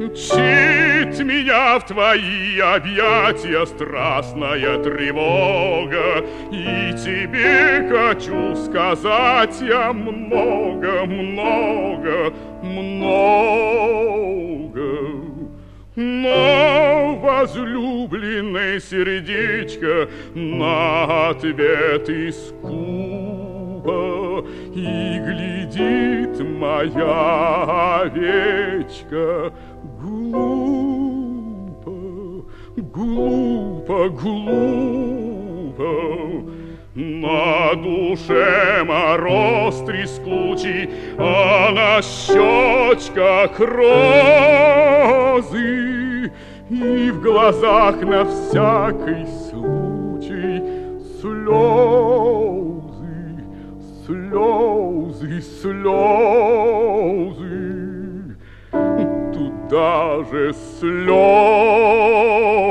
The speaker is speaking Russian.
Мчит меня в твои объятия страстная тревога, и тебе хочу сказать я много, много, много. Но возлюбленное сердечко на ответ искупо, и глядит моя овечка глупо, глупо, глупо. На душе мороз трескучий, а на щечках розы, и в глазах на всякий случай слезы, слезы, слезы. Тут даже слезы